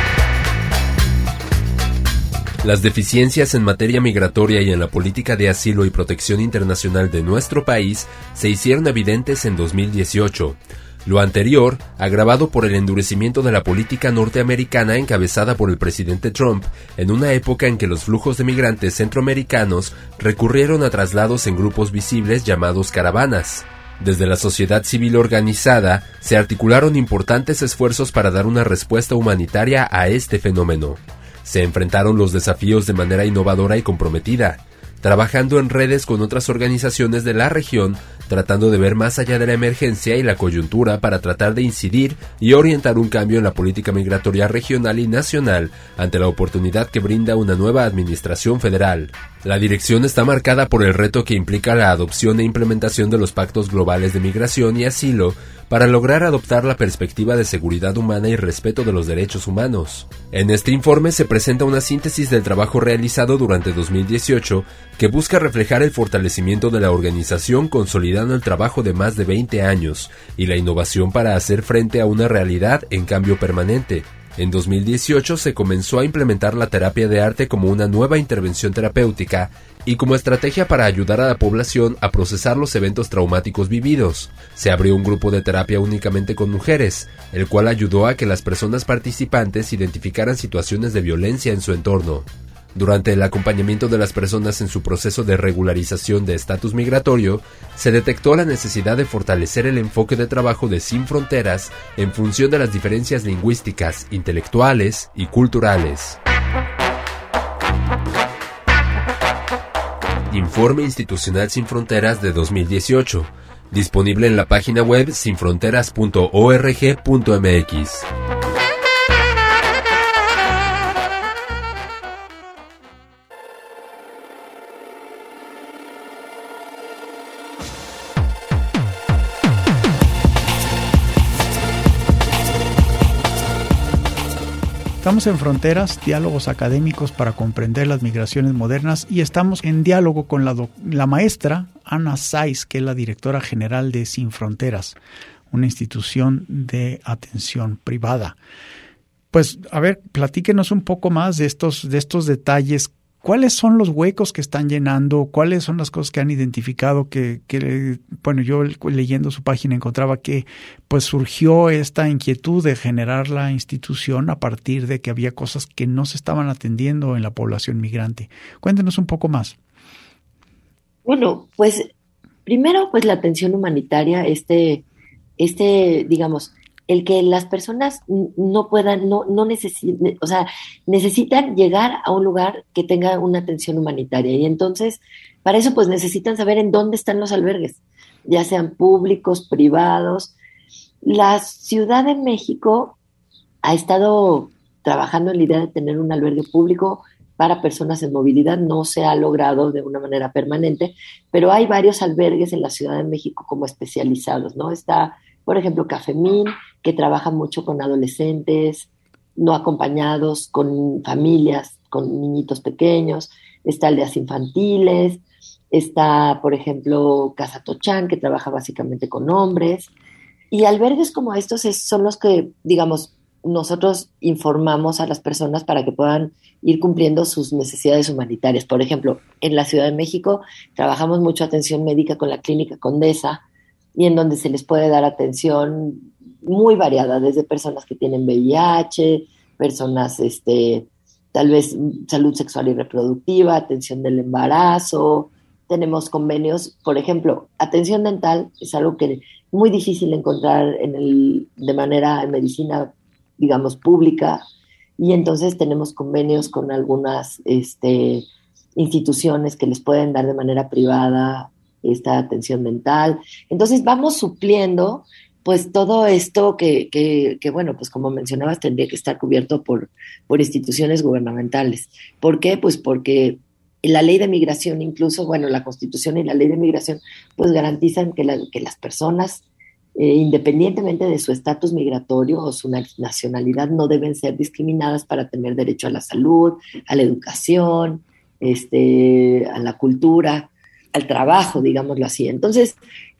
Las deficiencias en materia migratoria y en la política de asilo y protección internacional de nuestro país se hicieron evidentes en 2018. Lo anterior, agravado por el endurecimiento de la política norteamericana encabezada por el presidente Trump, en una época en que los flujos de migrantes centroamericanos recurrieron a traslados en grupos visibles llamados caravanas. Desde la sociedad civil organizada, se articularon importantes esfuerzos para dar una respuesta humanitaria a este fenómeno. Se enfrentaron los desafíos de manera innovadora y comprometida, trabajando en redes con otras organizaciones de la región, tratando de ver más allá de la emergencia y la coyuntura para tratar de incidir y orientar un cambio en la política migratoria regional y nacional ante la oportunidad que brinda una nueva administración federal. La dirección está marcada por el reto que implica la adopción e implementación de los pactos globales de migración y asilo para lograr adoptar la perspectiva de seguridad humana y respeto de los derechos humanos. En este informe se presenta una síntesis del trabajo realizado durante 2018 que busca reflejar el fortalecimiento de la organización consolidando el trabajo de más de 20 años y la innovación para hacer frente a una realidad en cambio permanente. En 2018 se comenzó a implementar la terapia de arte como una nueva intervención terapéutica y como estrategia para ayudar a la población a procesar los eventos traumáticos vividos. Se abrió un grupo de terapia únicamente con mujeres, el cual ayudó a que las personas participantes identificaran situaciones de violencia en su entorno. Durante el acompañamiento de las personas en su proceso de regularización de estatus migratorio, se detectó la necesidad de fortalecer el enfoque de trabajo de Sin Fronteras en función de las diferencias lingüísticas, intelectuales y culturales. Informe Institucional Sin Fronteras de 2018, disponible en la página web sinfronteras.org.mx. Estamos en Fronteras, diálogos académicos para comprender las migraciones modernas, y estamos en diálogo con la maestra Ana Saiz, que es la directora general de Sin Fronteras, una institución de atención privada. Pues, a ver, platíquenos un poco más de estos detalles. ¿Cuáles son los huecos que están llenando? ¿Cuáles son las cosas que han identificado bueno, yo leyendo su página encontraba que pues surgió esta inquietud de generar la institución a partir de que había cosas que no se estaban atendiendo en la población migrante? Cuéntenos un poco más. Bueno, pues primero pues la atención humanitaria, digamos, el que las personas no puedan, no necesiten, o sea, necesitan llegar a un lugar que tenga una atención humanitaria. Y entonces, para eso, pues necesitan saber en dónde están los albergues, ya sean públicos, privados. La Ciudad de México ha estado trabajando en la idea de tener un albergue público para personas en movilidad. No se ha logrado de una manera permanente, pero hay varios albergues en la Ciudad de México como especializados, ¿no? Está, por ejemplo, Cafemín, que trabaja mucho con adolescentes no acompañados, con familias, con niñitos pequeños. Está Aldeas Infantiles, está, por ejemplo, Casa Tochán, que trabaja básicamente con hombres. Y albergues como estos son los que, digamos, nosotros informamos a las personas para que puedan ir cumpliendo sus necesidades humanitarias. Por ejemplo, en la Ciudad de México trabajamos mucho atención médica con la Clínica Condesa, y en donde se les puede dar atención muy variada, desde personas que tienen VIH, personas tal vez salud sexual y reproductiva, atención del embarazo. Tenemos convenios, por ejemplo, atención dental es algo que es muy difícil encontrar de manera en medicina, digamos, pública, y entonces tenemos convenios con algunas instituciones que les pueden dar de manera privada esta atención dental. Entonces vamos supliendo pues todo esto que bueno, pues como mencionabas, tendría que estar cubierto por instituciones gubernamentales. ¿Por qué? Pues porque la ley de migración, incluso, bueno, la Constitución y la ley de migración, pues garantizan que las personas, independientemente de su estatus migratorio o su nacionalidad, no deben ser discriminadas para tener derecho a la salud, a la educación, a la cultura, al trabajo, digámoslo así. Entonces,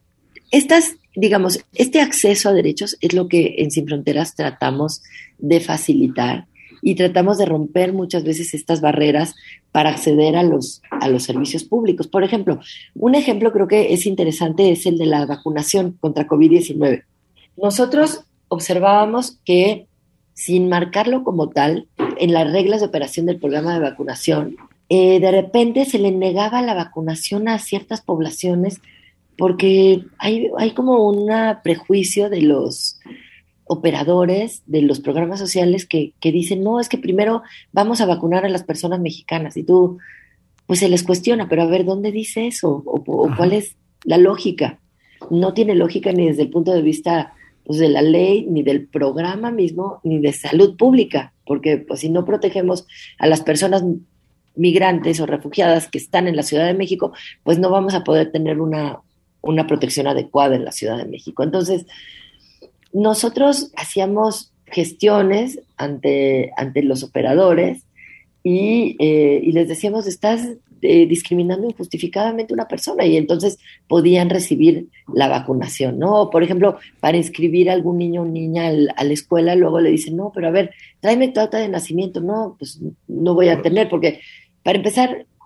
este acceso a derechos es lo que en Sin Fronteras tratamos de facilitar, y tratamos de romper muchas veces estas barreras para acceder a los servicios públicos. Por ejemplo, un ejemplo creo que es interesante es el de la vacunación contra COVID-19. Nosotros observábamos que, sin marcarlo como tal, en las reglas de operación del programa de vacunación, de repente se le negaba la vacunación a ciertas poblaciones porque hay como un prejuicio de los operadores de los programas sociales que dicen, no, es que primero vamos a vacunar a las personas mexicanas, y tú, pues se les cuestiona, pero a ver, ¿dónde dice eso? ¿O cuál es la lógica? No tiene lógica ni desde el punto de vista pues, de la ley, ni del programa mismo, ni de salud pública, porque pues si no protegemos a las personas migrantes o refugiadas que están en la Ciudad de México, pues no vamos a poder tener una protección adecuada en la Ciudad de México. Entonces, nosotros hacíamos gestiones ante los operadores y les decíamos, estás discriminando injustificadamente a una persona, y entonces podían recibir la vacunación, ¿no? Por ejemplo, para inscribir a algún niño o niña a la escuela, luego le dicen, no, pero a ver, tráeme tu acta de nacimiento. No, pues no voy a tener, porque para empezar,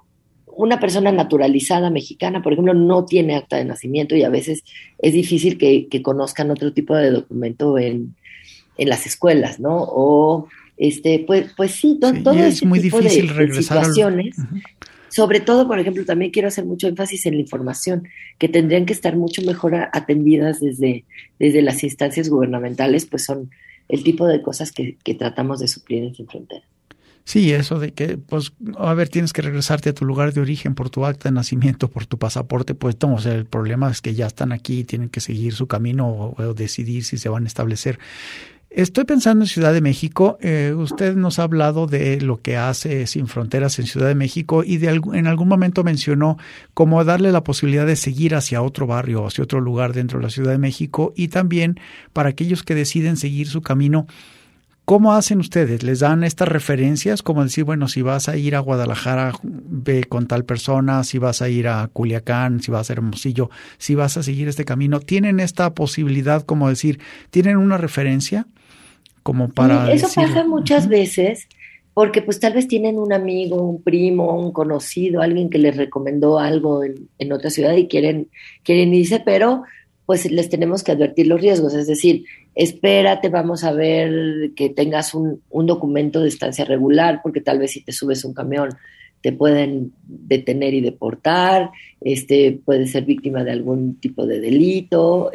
una persona naturalizada mexicana, por ejemplo, no tiene acta de nacimiento y a veces es difícil que conozcan otro tipo de documento en las escuelas, ¿no? O, pues sí, todo es ese muy tipo difícil de regresar situaciones. Uh-huh. Sobre todo, por ejemplo, también quiero hacer mucho énfasis en la información, que tendrían que estar mucho mejor atendidas desde las instancias gubernamentales, pues son el tipo de cosas que tratamos de suplir en Sin Fronteras. Sí, eso de que, pues, a ver, tienes que regresarte a tu lugar de origen por tu acta de nacimiento, por tu pasaporte, pues, no, o sea, el problema es que ya están aquí y tienen que seguir su camino o decidir si se van a establecer. Estoy pensando en Ciudad de México. Usted nos ha hablado de lo que hace Sin Fronteras en Ciudad de México y en algún momento mencionó cómo darle la posibilidad de seguir hacia otro barrio, hacia otro lugar dentro de la Ciudad de México y también para aquellos que deciden seguir su camino. ¿Cómo hacen ustedes? ¿Les dan estas referencias? Como decir, bueno, si vas a ir a Guadalajara, ve con tal persona, si vas a ir a Culiacán, si vas a Hermosillo, si vas a seguir este camino. ¿Tienen esta posibilidad, como decir, tienen una referencia? Como para eso decir, pasa muchas veces, porque pues tal vez tienen un amigo, un primo, un conocido, alguien que les recomendó algo en otra ciudad y quieren irse, pero pues les tenemos que advertir los riesgos, es decir, espérate, vamos a ver que tengas un documento de estancia regular, porque tal vez si te subes un camión te pueden detener y deportar, puedes ser víctima de algún tipo de delito,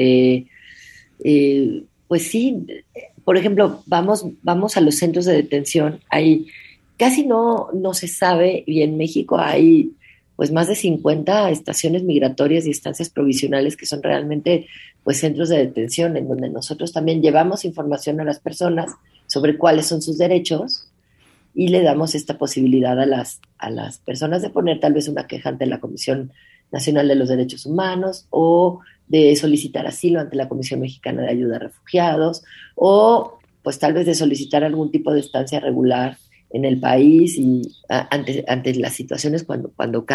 pues sí, por ejemplo, vamos a los centros de detención, casi no se sabe, y en México hay pues más de 50 estaciones migratorias y estancias provisionales que son realmente pues centros de detención en donde nosotros también llevamos información a las personas sobre cuáles son sus derechos y le damos esta posibilidad a las personas de poner tal vez una queja ante la Comisión Nacional de los Derechos Humanos o de solicitar asilo ante la Comisión Mexicana de Ayuda a Refugiados o pues tal vez de solicitar algún tipo de estancia regular en el país y ante las situaciones cuando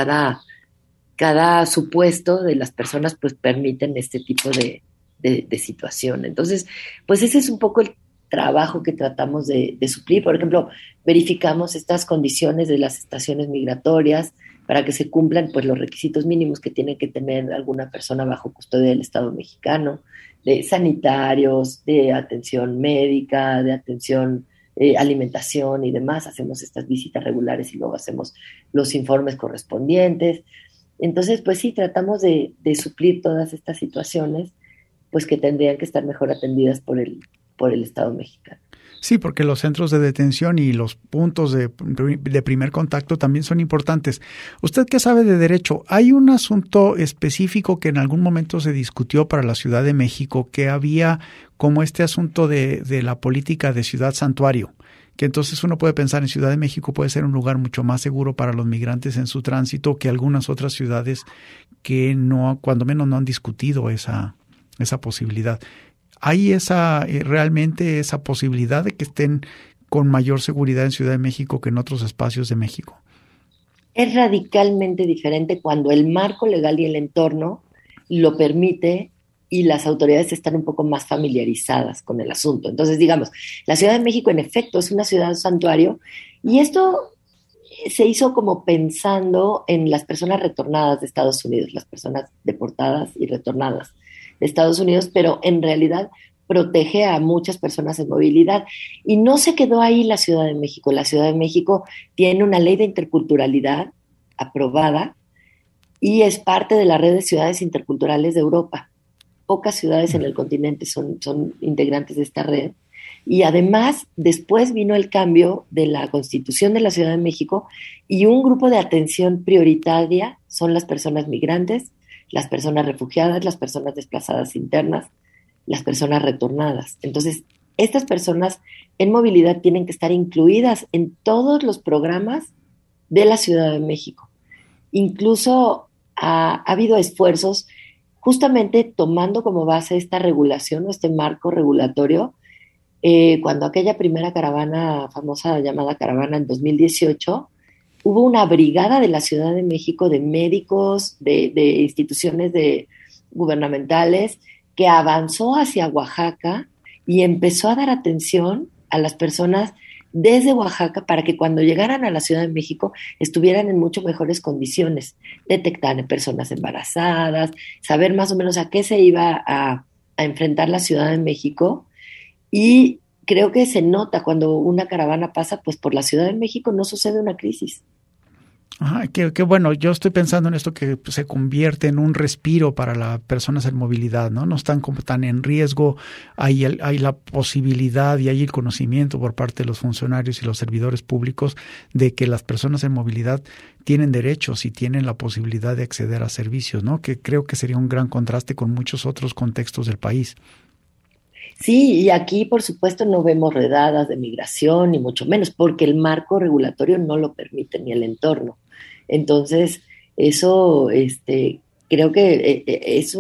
cada supuesto de las personas pues permiten este tipo de situación. Entonces, pues ese es un poco el trabajo que tratamos de suplir. Por ejemplo, verificamos estas condiciones de las estaciones migratorias para que se cumplan pues los requisitos mínimos que tiene que tener alguna persona bajo custodia del Estado mexicano, de sanitarios, de atención médica, de atención alimentación y demás. Hacemos estas visitas regulares y luego hacemos los informes correspondientes. Entonces, pues sí, tratamos de suplir todas estas situaciones, pues que tendrían que estar mejor atendidas por el Estado mexicano. Sí, porque los centros de detención y los puntos de primer contacto también son importantes. ¿Usted qué sabe de derecho? Hay un asunto específico que en algún momento se discutió para la Ciudad de México, que había como este asunto de la política de ciudad santuario, que entonces uno puede pensar en Ciudad de México puede ser un lugar mucho más seguro para los migrantes en su tránsito que algunas otras ciudades que no, cuando menos no han discutido esa posibilidad. ¿Hay realmente esa posibilidad de que estén con mayor seguridad en Ciudad de México que en otros espacios de México? Es radicalmente diferente cuando el marco legal y el entorno lo permite y las autoridades están un poco más familiarizadas con el asunto. Entonces, digamos, la Ciudad de México en efecto es una ciudad santuario y esto se hizo como pensando en las personas retornadas de Estados Unidos, las personas deportadas y retornadas de Estados Unidos, pero en realidad protege a muchas personas en movilidad. Y no se quedó ahí la Ciudad de México. La Ciudad de México tiene una ley de interculturalidad aprobada y es parte de la red de ciudades interculturales de Europa. Pocas ciudades en el continente son integrantes de esta red. Y además, después vino el cambio de la Constitución de la Ciudad de México y un grupo de atención prioritaria son las personas migrantes, las personas refugiadas, las personas desplazadas internas, las personas retornadas. Entonces, estas personas en movilidad tienen que estar incluidas en todos los programas de la Ciudad de México. Incluso ha habido esfuerzos justamente tomando como base esta regulación o este marco regulatorio. Cuando aquella primera caravana, famosa llamada caravana en 2018, hubo una brigada de la Ciudad de México de médicos, de instituciones gubernamentales que avanzó hacia Oaxaca y empezó a dar atención a las personas desde Oaxaca para que cuando llegaran a la Ciudad de México estuvieran en mucho mejores condiciones, detectar personas embarazadas, saber más o menos a qué se iba a enfrentar la Ciudad de México. Y creo que se nota cuando una caravana pasa pues por la Ciudad de México, no sucede una crisis. Qué bueno, yo estoy pensando en esto que se convierte en un respiro para las personas en movilidad, ¿no? No están como tan en riesgo, hay la posibilidad y hay el conocimiento por parte de los funcionarios y los servidores públicos de que las personas en movilidad tienen derechos y tienen la posibilidad de acceder a servicios, ¿no? Que creo que sería un gran contraste con muchos otros contextos del país. Sí, y aquí por supuesto no vemos redadas de migración, ni mucho menos, porque el marco regulatorio no lo permite ni el entorno. Entonces, eso creo que es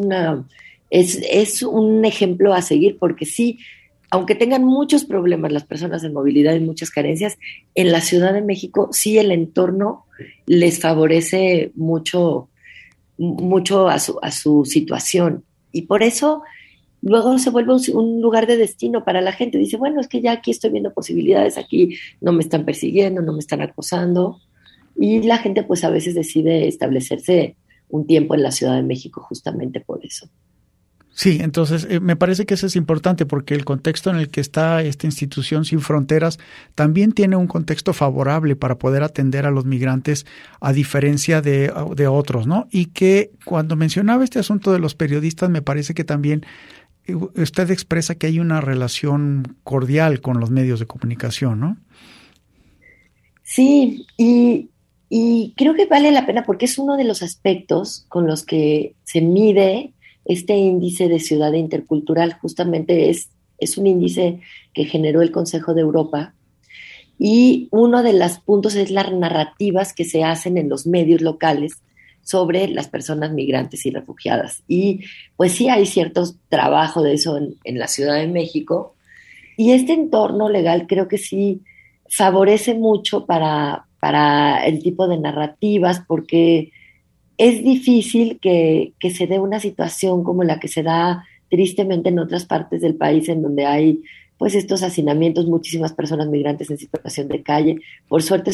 un ejemplo a seguir, porque sí, aunque tengan muchos problemas las personas en movilidad y muchas carencias, en la Ciudad de México sí el entorno les favorece mucho a su situación. Y por eso luego se vuelve un lugar de destino para la gente. Dice, bueno, es que ya aquí estoy viendo posibilidades, aquí no me están persiguiendo, no me están acosando. Y la gente pues a veces decide establecerse un tiempo en la Ciudad de México justamente por eso. Sí, entonces me parece que eso es importante porque el contexto en el que está esta institución Sin Fronteras también tiene un contexto favorable para poder atender a los migrantes a diferencia de otros, ¿no? Y que cuando mencionaba este asunto de los periodistas me parece que también usted expresa que hay una relación cordial con los medios de comunicación, ¿no? Sí, y creo que vale la pena porque es uno de los aspectos con los que se mide este índice de ciudad intercultural. Justamente es un índice que generó el Consejo de Europa y uno de los puntos es las narrativas que se hacen en los medios locales sobre las personas migrantes y refugiadas. Y pues sí hay cierto trabajo de eso en la Ciudad de México y este entorno legal creo que sí favorece mucho para el tipo de narrativas porque es difícil que se dé una situación como la que se da tristemente en otras partes del país en donde hay pues estos hacinamientos, muchísimas personas migrantes en situación de calle. Por suerte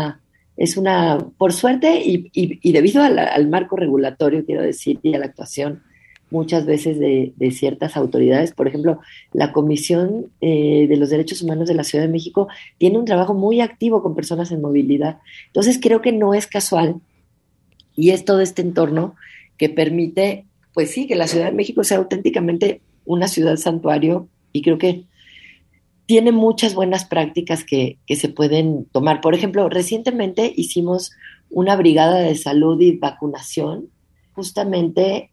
por suerte y debido al marco regulatorio, quiero decir, y a la actuación muchas veces de ciertas autoridades. Por ejemplo, la Comisión de los Derechos Humanos de la Ciudad de México tiene un trabajo muy activo con personas en movilidad. Entonces creo que no es casual y es todo este entorno que permite, pues sí, que la Ciudad de México sea auténticamente una ciudad santuario y creo que tiene muchas buenas prácticas que se pueden tomar. Por ejemplo, recientemente hicimos una brigada de salud y vacunación justamente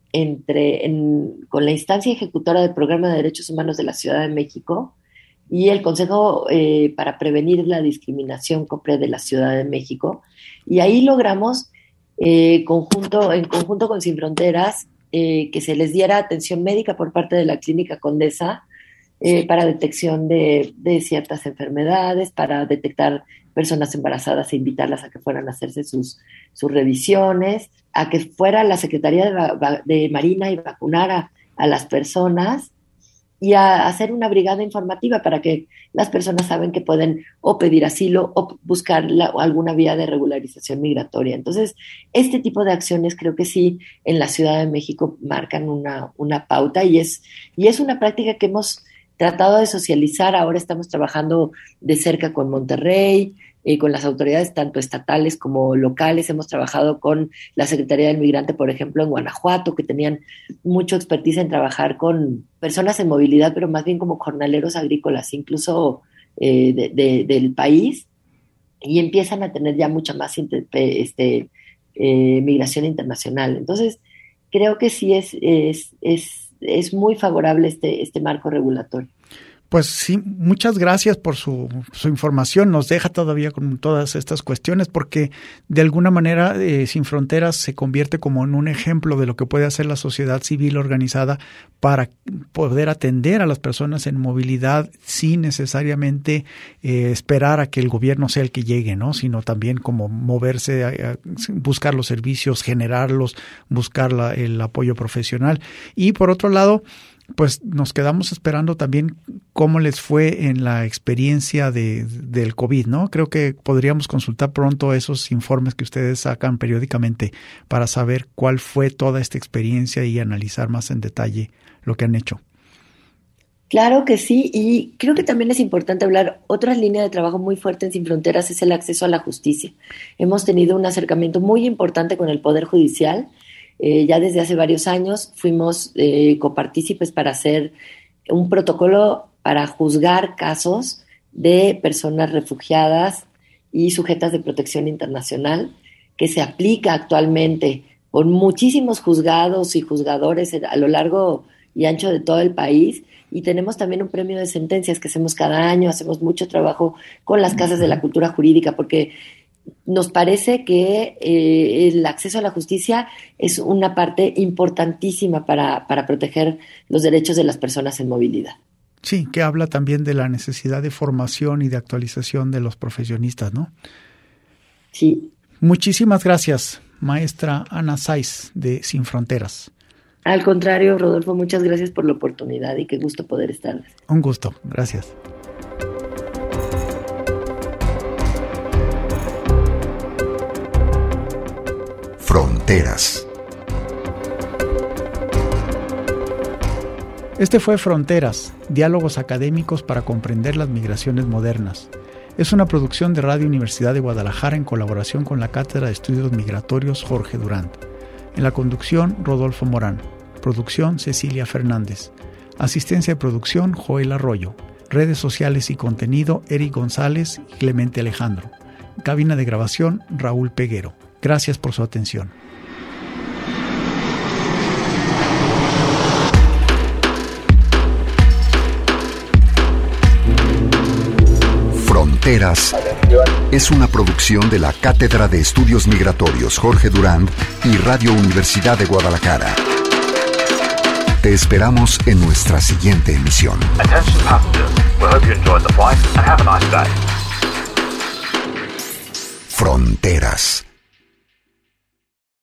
con la instancia ejecutora del Programa de Derechos Humanos de la Ciudad de México y el Consejo para Prevenir la Discriminación COPRE de la Ciudad de México. Y ahí logramos, en conjunto con Sin Fronteras, que se les diera atención médica por parte de la Clínica Condesa para detección de ciertas enfermedades, para detectar personas embarazadas e invitarlas a que fueran a hacerse sus revisiones, a que fuera la Secretaría de Marina y vacunara a las personas y a hacer una brigada informativa para que las personas saben que pueden o pedir asilo o buscar alguna vía de regularización migratoria. Entonces, este tipo de acciones creo que sí en la Ciudad de México marcan una pauta y es una práctica que hemos tratado de socializar. Ahora estamos trabajando de cerca con Monterrey, con las autoridades tanto estatales como locales. Hemos trabajado con la Secretaría del Migrante, por ejemplo, en Guanajuato, que tenían mucho expertise en trabajar con personas en movilidad, pero más bien como jornaleros agrícolas, incluso del país, y empiezan a tener ya mucha más migración internacional. Entonces, creo que sí es muy favorable este marco regulatorio. Pues sí, muchas gracias por su información. Nos deja todavía con todas estas cuestiones porque de alguna manera Sin Fronteras se convierte como en un ejemplo de lo que puede hacer la sociedad civil organizada para poder atender a las personas en movilidad sin necesariamente esperar a que el gobierno sea el que llegue, ¿no? Sino también como moverse, buscar los servicios, generarlos, buscar el apoyo profesional. Y por otro lado, pues nos quedamos esperando también cómo les fue en la experiencia del COVID, ¿no? Creo que podríamos consultar pronto esos informes que ustedes sacan periódicamente para saber cuál fue toda esta experiencia y analizar más en detalle lo que han hecho. Claro que sí, y creo que también es importante hablar, otra línea de trabajo muy fuerte en Sin Fronteras es el acceso a la justicia. Hemos tenido un acercamiento muy importante con el Poder Judicial. Ya desde hace varios años fuimos copartícipes para hacer un protocolo para juzgar casos de personas refugiadas y sujetas de protección internacional, que se aplica actualmente por muchísimos juzgados y juzgadores a lo largo y ancho de todo el país. Y tenemos también un premio de sentencias que hacemos cada año, hacemos mucho trabajo con las casas de la cultura jurídica, porque nos parece que el acceso a la justicia es una parte importantísima para proteger los derechos de las personas en movilidad. Sí, que habla también de la necesidad de formación y de actualización de los profesionistas, ¿no? Sí. Muchísimas gracias, maestra Ana Saiz de Sin Fronteras. Al contrario, Rodolfo, muchas gracias por la oportunidad y qué gusto poder estar. Un gusto, gracias. Fronteras. Este fue Fronteras, diálogos académicos para comprender las migraciones modernas. Es una producción de Radio Universidad de Guadalajara en colaboración con la Cátedra de Estudios Migratorios Jorge Durand. En la conducción, Rodolfo Morán. Producción, Cecilia Fernández. Asistencia de producción, Joel Arroyo. Redes sociales y contenido, Eric González y Clemente Alejandro. Cabina de grabación, Raúl Peguero. Gracias por su atención. Fronteras es una producción de la Cátedra de Estudios Migratorios Jorge Durand y Radio Universidad de Guadalajara. Te esperamos en nuestra siguiente emisión. Attention passengers, we hope you enjoyed the flight and have a nice day. Fronteras.